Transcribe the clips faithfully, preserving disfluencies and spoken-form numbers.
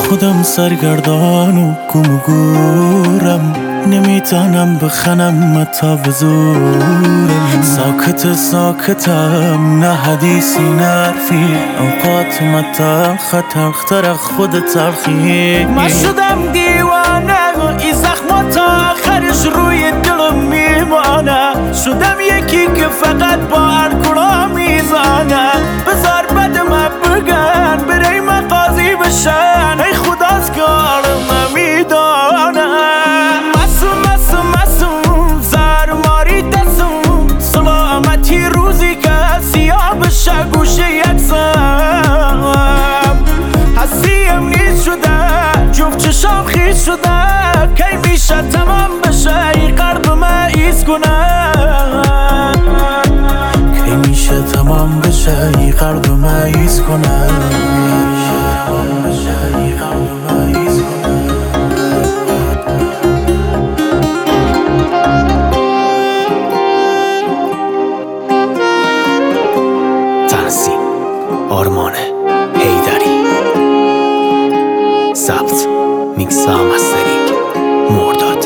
خودم سرگردان و گم و گورم، نمیتونم بخنم تا به زورم. ساکت ساکتم، نه حدیثی نه حرفی، اوقات متن خطرختر خود تلخی. من شدم دیوانه، این زخمات تا آخرش روی دلم میمانه. شدم یکی که فقط با الکلا میزانه. بذار بدم بگن برای من قاضی بشن، ای خداست که عالم میدانه. مسوم مسوم مسوم زر ماری دستم، سلامتی روزی که سیاه بشه گوشه یکسم. هستیم نیست شده، جفت چشام خیز شده، کی میشه تمام بشه این قلب من ایز کنه. کی میشه تمام بشه این قلب من ایز کنه. تنظیم آرمان حیدری، ضبط میکس و مسترینگ مرداد.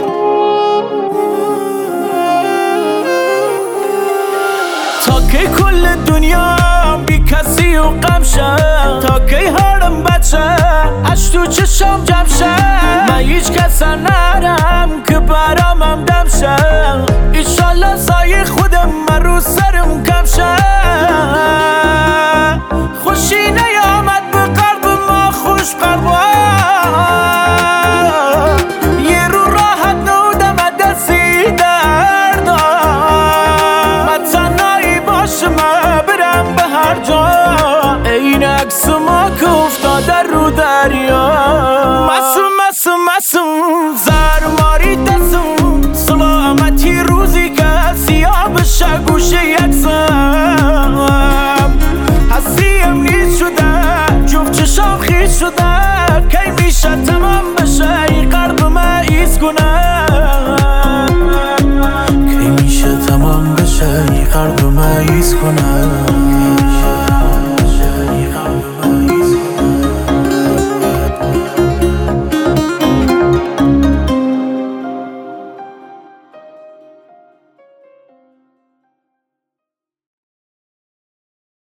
تا کی کل دنیا بی کسی و غم شد، تا کی حالم بچه اش تو چشم جمع شد. من هیچ کس نرم که برامم دم شد، ایشالله سایه خودم من رو سرم کم شد. خوشی نیامد به قلب ما خوش قلبا، یه رو راحت نودم دستی دردا. من تنهایی باشم برم به هر جا، این عکس ما که افتاده رو دریا. مسوم مسوم مسوم زر ماری دستم، سلامتی روزی که سیاه بشه گوشه یکسم.